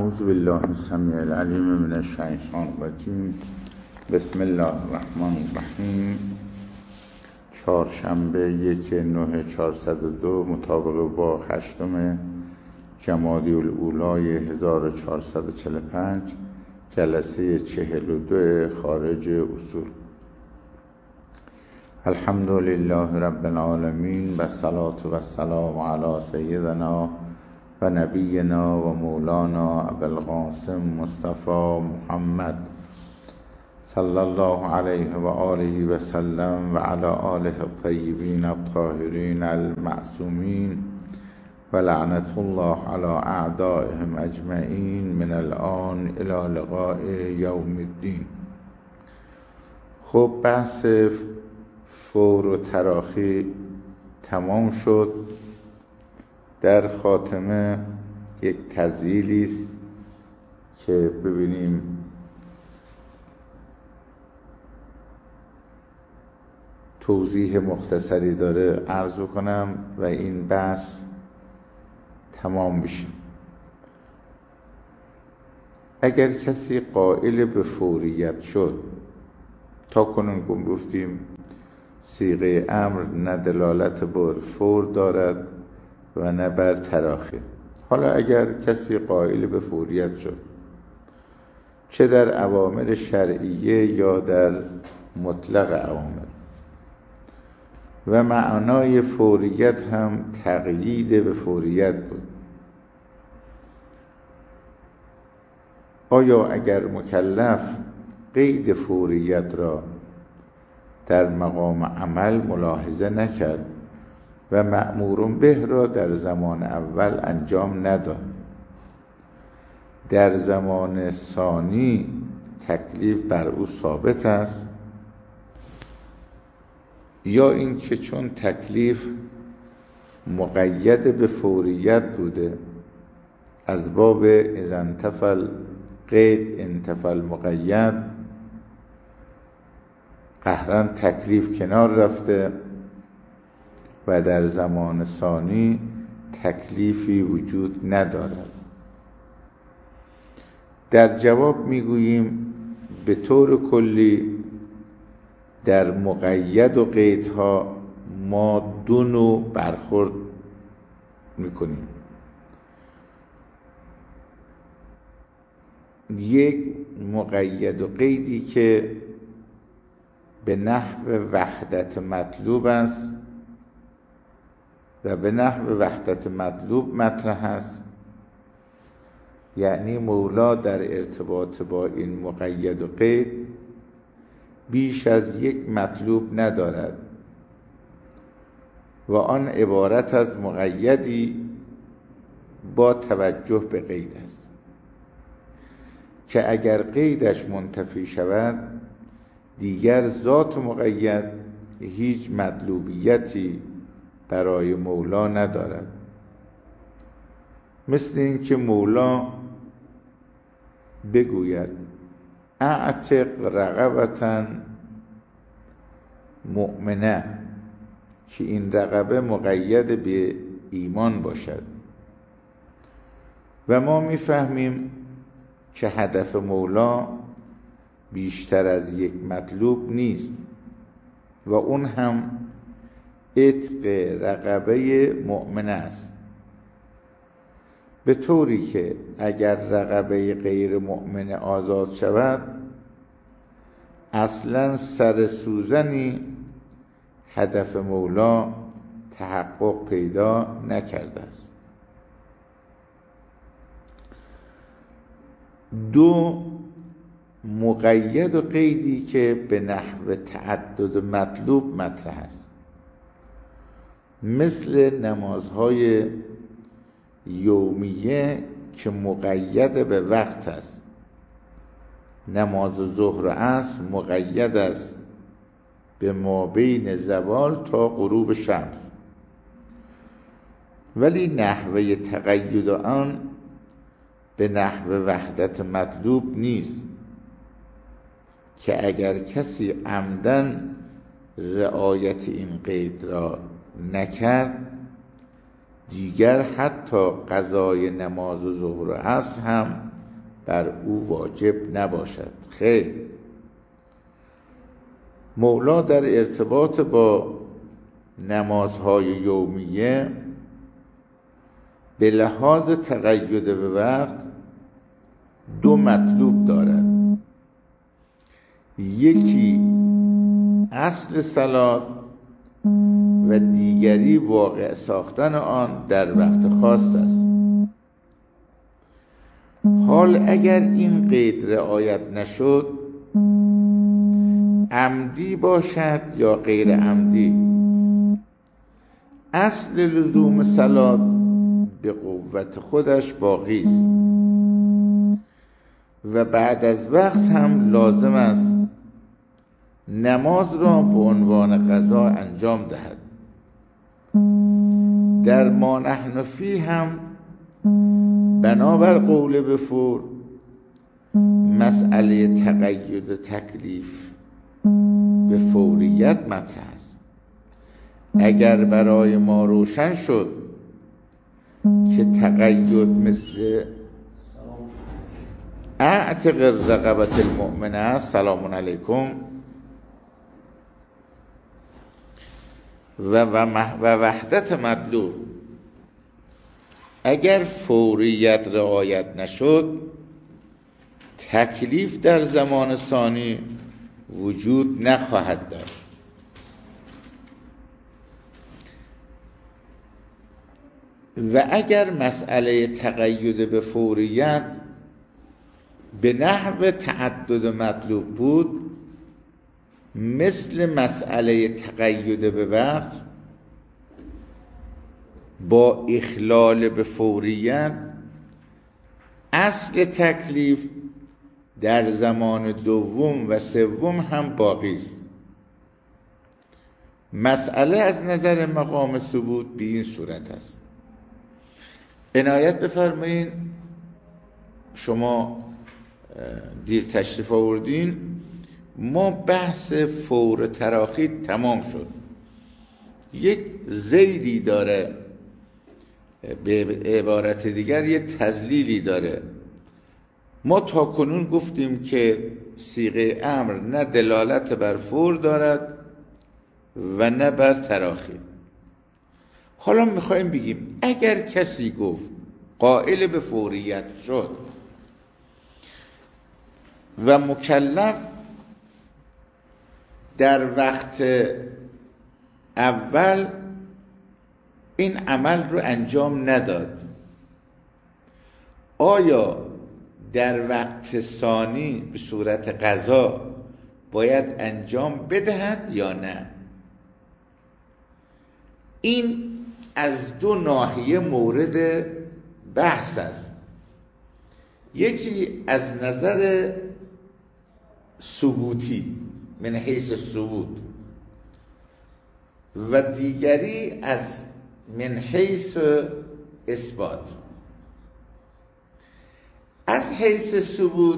اعوذ بالله السمیع العلیم من الشیطان الرجیم. بسم الله الرحمن الرحیم. چهارشنبه 1/9/402 مطابق با 8 جمادی الاولی 1445 جلسه 42 خارج اصول. الحمد لله رب العالمین و الصلاة و السلام علی سیدنا و نبینا و مولانا ابوالقاسم مصطفی محمد صلی الله علیه و آله و سلم و علی آله الطیبین الطاهرین المعصومین و لعنت الله علی اعدائهم اجمعین من الان الی لقاء یوم الدین. خب بحث فور و تراخی تمام شد. در خاتمه یک تذیلی است که ببینیم توضیح مختصری داره عرض بکنم و این بحث تمام بشه. اگر کسی قائل به فوریت شد، تا کنون گفتیم صیغه امر نه دلالت بر فور دارد و نه بر تراخی. حالا اگر کسی قائل به فوریت شد، چه در اوامر شرعیه یا در مطلق اوامر، و معنای فوریت هم تقیید به فوریت بود، آیا اگر مکلف قید فوریت را در مقام عمل ملاحظه نکرد و مأمور به را در زمان اول انجام نداد، در زمان ثانی تکلیف بر او ثابت است، یا اینکه چون تکلیف مقید به فوریت بوده، از باب اذا انتفى القید انتفى المقید، قهرا تکلیف کنار رفته و در زمان ثانی تکلیفی وجود ندارد. در جواب میگوییم به طور کلی در مقید و قیدها ما دو نوع برخورد میکنیم. یک مقید و قیدی که به نحو وحدت مطلوب است و به نحو وحدت مطلوب مطرح است، یعنی مولا در ارتباط با این مقید و قید بیش از یک مطلوب ندارد و آن عبارت از مقیدی با توجه به قید است که اگر قیدش منتفی شود دیگر ذات مقید هیچ مطلوبیتی برای مولا ندارد. مثل این که مولا بگوید اعتق رقبة مؤمنه، که این رقبه مقید به ایمان باشد، و ما میفهمیم که هدف مولا بیشتر از یک مطلوب نیست و اون هم عتق رقبه مؤمنه است، به طوری که اگر رقبه غیر مؤمنه آزاد شود اصلا سر سوزنی هدف مولا تحقق پیدا نکرده است. دو، مقید و قیدی که به نحو تعدد مطلوب مطرح است، مثل نمازهای یومیه که مقید به وقت است. نماز ظهر و عصر مقید است به مابین زوال تا غروب شمس، ولی نحوه تقید آن به نحو وحدت مطلوب نیست، که اگر کسی عمدن رعایت این قید را نکرد دیگر حتی قضای نماز ظهر و عصر هم بر او واجب نباشد. خیر، مولا در ارتباط با نمازهای یومیه به لحاظ تقید به وقت دو مطلوب دارد. یکی اصل صلات و دیگری واقع ساختن آن در وقت خاص است. حال اگر این قید رعایت نشد، عمدی باشد یا غیر عمدی، اصل لزوم صلات به قوت خودش باقی است و بعد از وقت هم لازم است نماز را به عنوان قضا انجام دهد. در ما نحن فیه هم بنابر قول به فور مسئله تقید تکلیف به فوریت مطرح است. اگر برای ما روشن شد که تقید مثل اعتق الرقبة المؤمنه است، سلام علیکم، و وحدت مطلوب، اگر فوریت رعایت نشد، تکلیف در زمان ثانی وجود نخواهد داشت. و اگر مسئله تقید به فوریت به نحو تعدد مطلوب بود، مثل مسئله تقید به وقت، با اخلال به فوریت اصل تکلیف در زمان دوم و سوم هم باقی است. مسئله از نظر مقام ثبوت به این صورت است. عنایت بفرمایید، شما دیر تشریف آوردین، ما بحث فور تراخی تمام شد. یک ذیلی داره، به عبارت دیگر یک تذلیلی داره. ما تا کنون گفتیم که صیغه امر نه دلالت بر فور دارد و نه بر تراخی. حالا میخوایم بگیم اگر کسی گفت قائل به فوریت شد و مکلف در وقت اول این عمل رو انجام نداد، آیا در وقت ثانی به صورت قضا باید انجام بدهد یا نه؟ این از دو ناحیه مورد بحث است. یکی از نظر ثبوتی من حیث ثبوت و دیگری از من حیث اثبات. از حیث ثبوت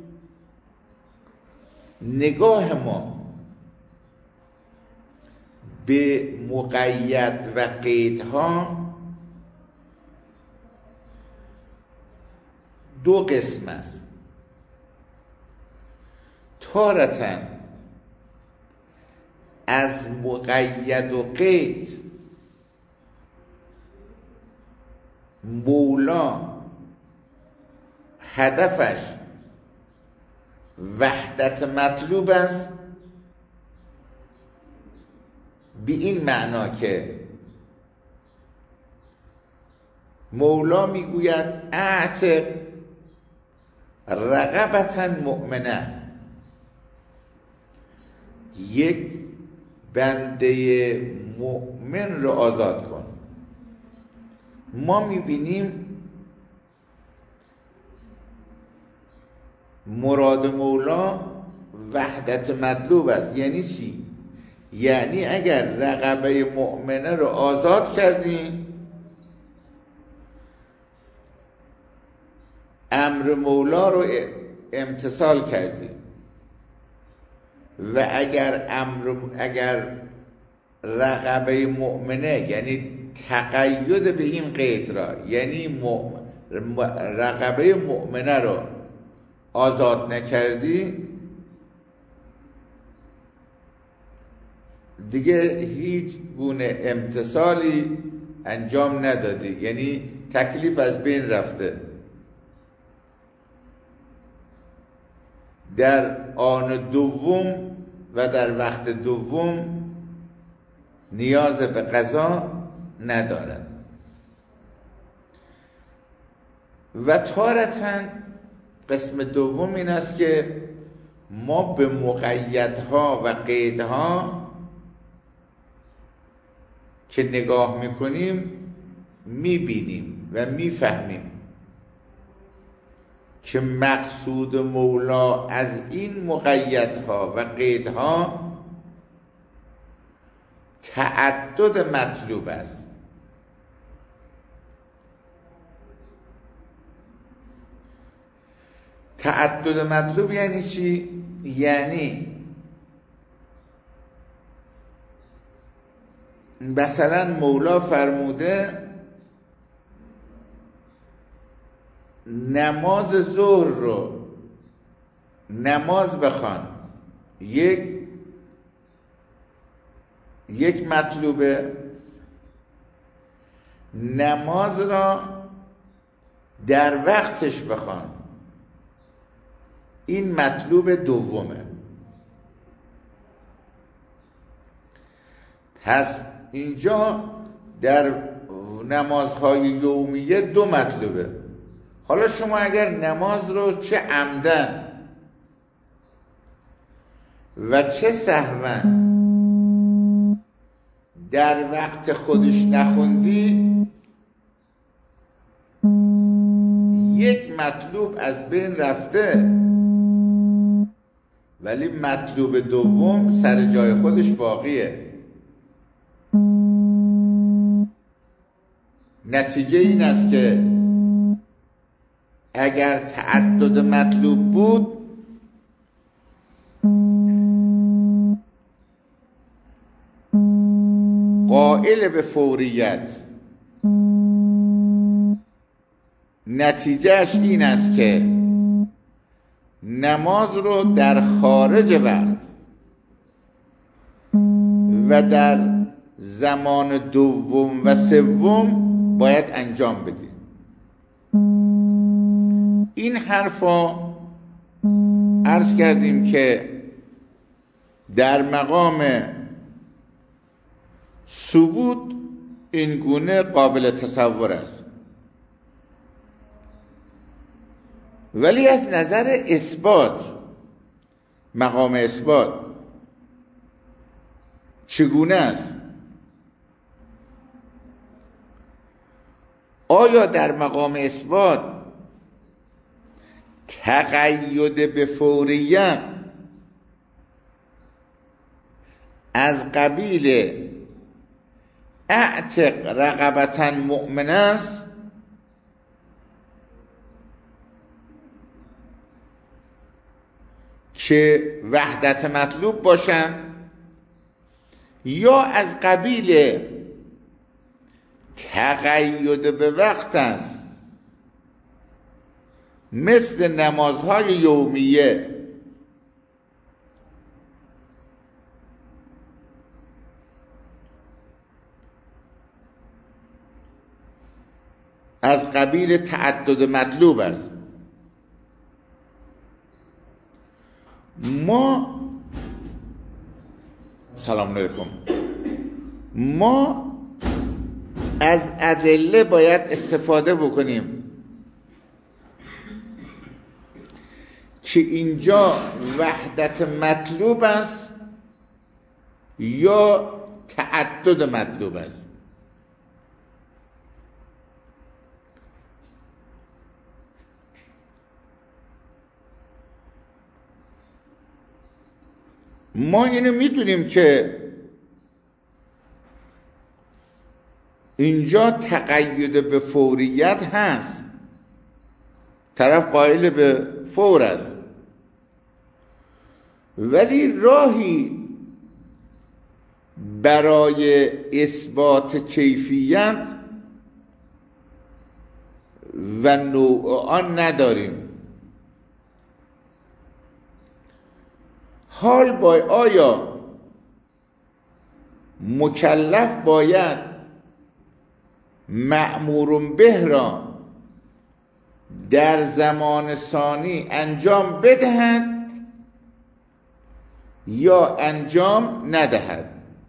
نگاه ما به مقید و قیدها دو قسم است. تارةً از مقید و قید مولا هدفش وحدت مطلوب است، به این معنا که مولا میگوید اعتق رقبة مؤمنه، یک بنده مؤمن رو آزاد کن. ما میبینیم مراد مولا وحدت مطلوب است. یعنی چی؟ یعنی اگر رقبه مؤمنه رو آزاد کردیم، امر مولا رو امتثال کردیم، و اگر رقبه مؤمنه، یعنی تقید به این قید را، یعنی رقبه مؤمنه رو آزاد نکردی دیگه هیچ گونه امتثالی انجام ندادی، یعنی تکلیف از بین رفته. در آن دوم و در وقت دوم نیاز به قضا ندارد. و تارتاً قسم دوم این است که ما به مقیدها و قیدها که نگاه میکنیم میبینیم و میفهمیم که مقصود مولا از این مقیدها و قیدها تعدد مطلوب است. تعدد مطلوب یعنی چی؟ یعنی مثلا مولا فرموده نماز ظهر رو نماز بخوان، یک مطلوبه. نماز را در وقتش بخوان، این مطلوب دومه. پس اینجا در نمازهای یومیه دو مطلوبه. حالا شما اگر نماز رو چه عمدن و چه سهوا در وقت خودش نخوندی، یک مطلوب از بین رفته، ولی مطلوب دوم سر جای خودش باقیه. نتیجه این است که اگر تعدد مطلوب بود قائل به فوریت، نتیجهش این است که نماز رو در خارج وقت و در زمان دوم و سوم باید انجام بدیم. این حرفا عرض کردیم که در مقام ثبوت این گونه قابل تصور است، ولی از نظر اثبات، مقام اثبات چگونه است؟ آیا در مقام اثبات تقید به فوریت از قبیل اعتق رقبتا مؤمن است که وحدت مطلوب باشند، یا از قبیل تقید به وقت است مثل نمازهای یومیه؟ از قبیل تعدد مطلوب است. ما سلام علیکم، ما از ادله باید استفاده بکنیم که اینجا وحدت مطلوب است یا تعدد مطلوب است. ما اینو میدونیم که اینجا تقید به فوریت هست، طرف قائل به فور است، ولی راهی برای اثبات کیفیت و نوع آن نداریم. آیا مکلف باید مأمور به را در زمان ثانی انجام بدهد یا انجام ندهد؟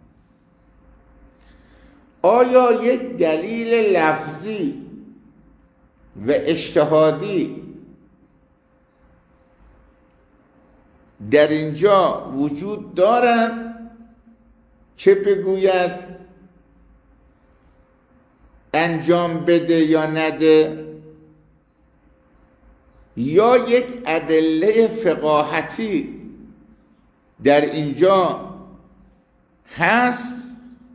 آیا یک دلیل لفظی و اجتهادی در اینجا وجود دارد که بگوید انجام بده یا نده، یا یک ادله فقاهتی در اینجا هست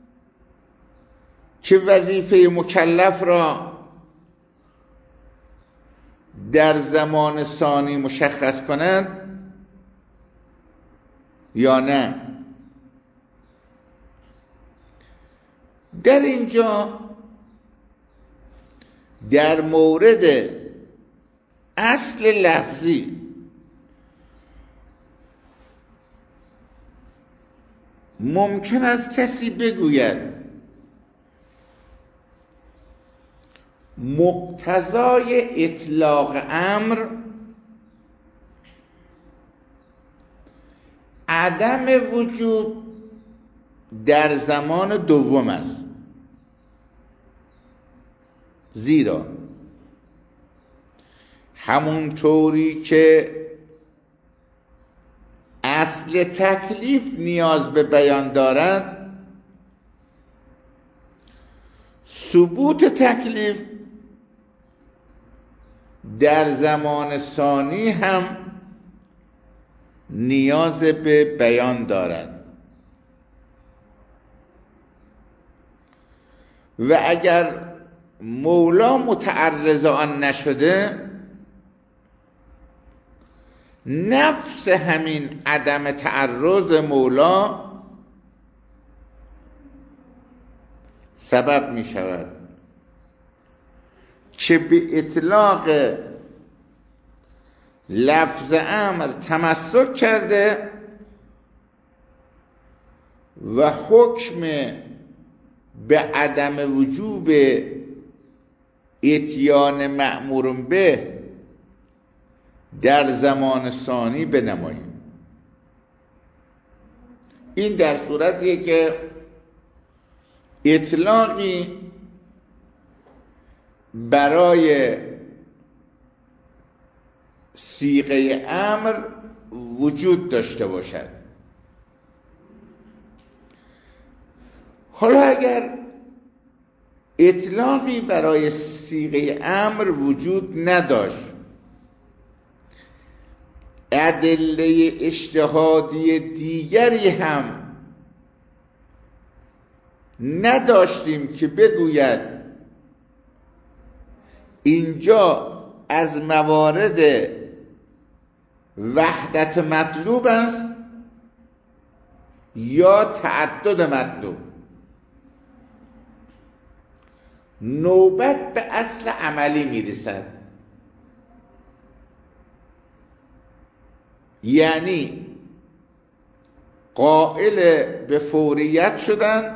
که وظیفه مکلف را در زمان ثانی مشخص کند یا نه؟ در اینجا در مورد اصل لفظی ممکن است کسی بگوید مقتضای اطلاق امر عدم وجود در زمان دوم است، زیرا همونطوری که اصل تکلیف نیاز به بیان دارد، ثبوت تکلیف در زمان ثانی هم نیاز به بیان دارد و اگر مولا متعرض آن نشده، نفس همین عدم تعرض مولا سبب می شود که به اطلاق لفظ امر تمسک کرده و حکم به عدم وجوب اتیان مأمور به در زمان ثانی بنماییم. این در صورتیه که اطلاقی برای صیغه امر وجود داشته باشد. حالا اگر اطلاقی برای صیغه امر وجود نداشت، ادله اجتهادی دیگری هم نداشتیم که بگوید اینجا از موارد وحدت مطلوب است یا تعدد مطلوب، نوبت به اصل عملی میرسد. یعنی قائل به فوریت شدن،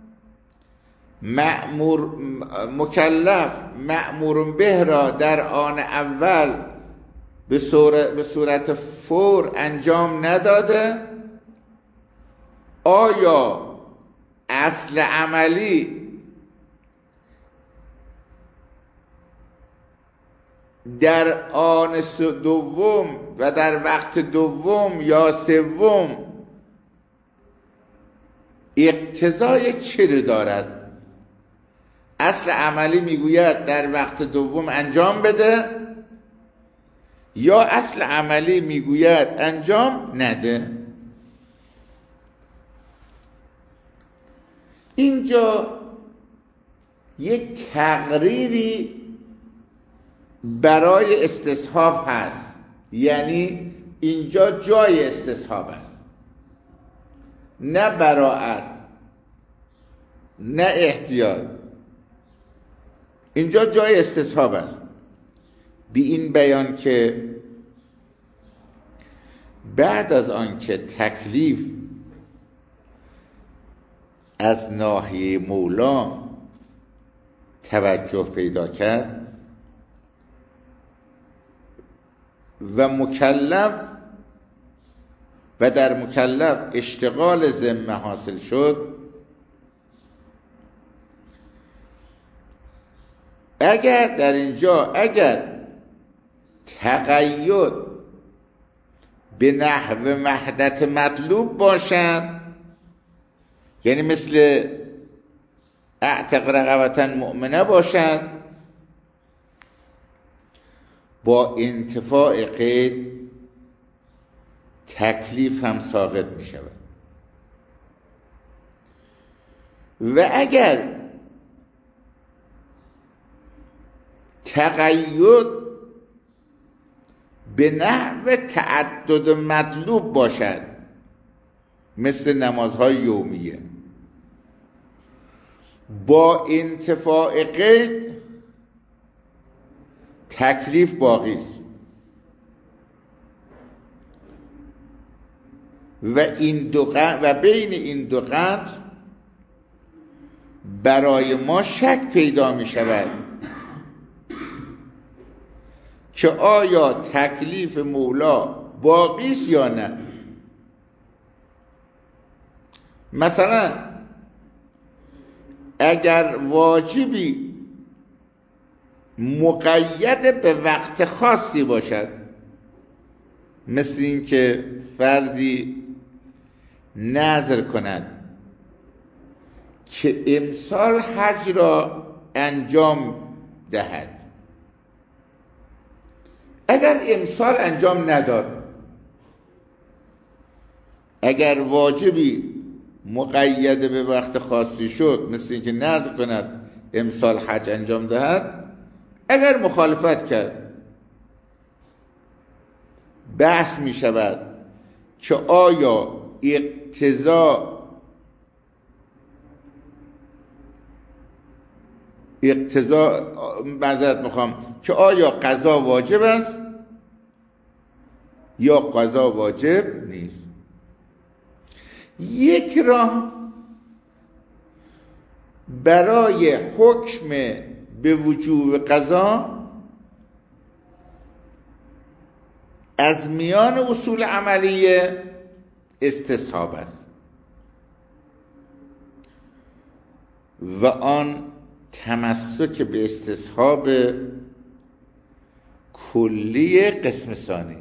مکلف مأمور به را در آن اول به صورت فور انجام نداده، آیا اصل عملی در آن دوم و در وقت دوم یا سوم اقتضای چه دارد؟ اصل عملی میگوید در وقت دوم انجام بده یا اصل عملی میگوید انجام نده؟ اینجا یک تقریری برای استصحاب هست، یعنی اینجا جای استصحاب است، نه براعت نه احتیاط، اینجا جای استصحاب است. بی این بیان که بعد از آنکه تکلیف از ناحیه مولا توجه پیدا کرد و مکلف و در مکلف اشتغال ذمه حاصل شد، اگر در اینجا تقید به نحو وحدت مطلوب باشد، یعنی مثل اعتق رقبة مؤمنه باشد، با انتفاع قید تکلیف هم ساقط می شود. و اگر تقید به نحو تعدد مطلوب باشد، مثل نمازهای یومیه، با انتفاع قید تکلیف باقی است. و بین این دو قطع برای ما شک پیدا می شود که آیا تکلیف مولا باقی است یا نه. مثلا اگر واجبی مقید به وقت خاصی باشد، مثل این که فردی نذر کند که امسال حج را انجام دهد، اگر امسال انجام نداد، اگر واجبی مقید به وقت خاصی شد، مثل این که نذر کند امسال حج انجام دهد، اگر مخالفت کرد، بحث می شود که آیا که آیا قضا واجب است یا قضا واجب نیست. یک راه برای حکم به وجوب قضا از میان اصول عملیه استصحاب است و آن تمسک به استصحاب کلی قسم ثانی،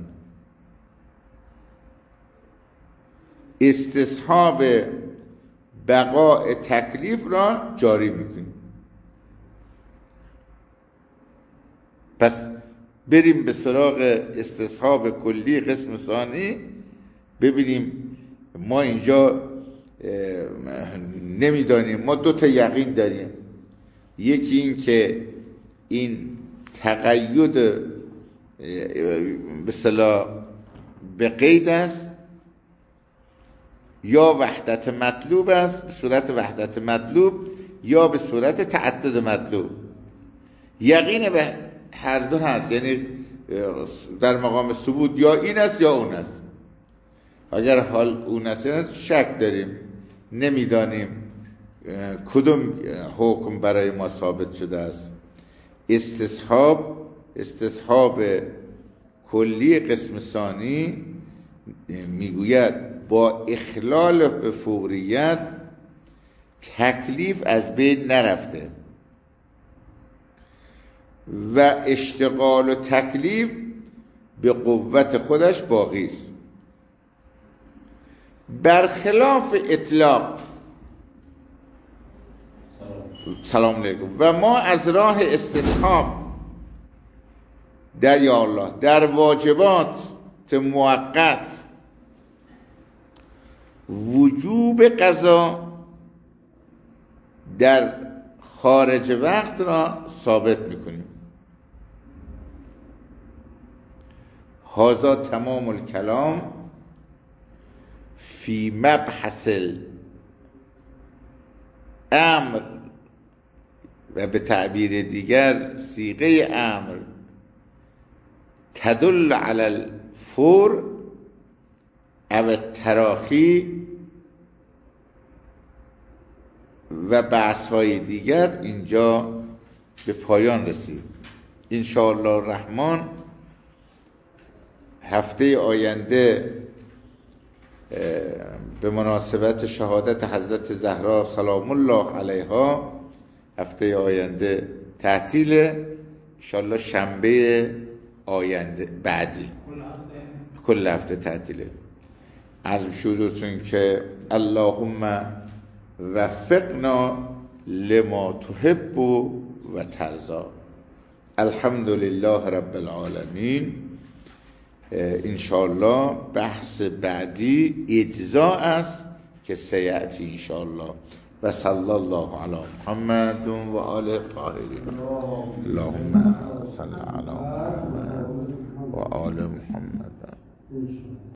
استصحاب بقاء تکلیف را جاری میکنیم. پس بریم به سراغ استصحاب کلی قسم ثانی، ببینیم. ما اینجا نمیدانیم، ما دو تا یقین داریم. یکی این که این تقید به اصطلاح به قید است یا وحدت مطلوب است، به صورت وحدت مطلوب یا به صورت تعدد مطلوب. یقین به هر دو هست، یعنی در مقام ثبوت یا این است یا اون است. اگر حال اون است شک داریم، نمیدانیم کدوم حکم برای ما ثابت شده است. استصحاب کلی قسم ثانی میگوید با اخلال به فوریت تکلیف از بین نرفته و اشتغال و تکلیف به قوت خودش باقی است، برخلاف اطلاق. سلام علیکم. و ما از راه استصحاب در واجبات موقت وجوب قضا در خارج وقت را ثابت میکنیم. هذا تمام الکلام فی مبحث الامر، و به تعبیر دیگر صیغه امر تدل علی الفور او تراخی و بحث‌های دیگر اینجا به پایان رسید. انشاءالله الرحمن هفته آینده به مناسبت شهادت حضرت زهرا سلام الله علیها هفته آینده تعطیله. انشاءالله شنبه آینده بعدی کل هفته تعطیله. عرض شدتون که اللهم وفقنا لما تحب و ترضا. الحمد لله رب العالمین. انشاءالله بحث بعدی اجزاء است که سیأتی انشاءالله. و صلی الله علی محمد و آل الطاهرین. اللهم صل علی محمد و آل محمد.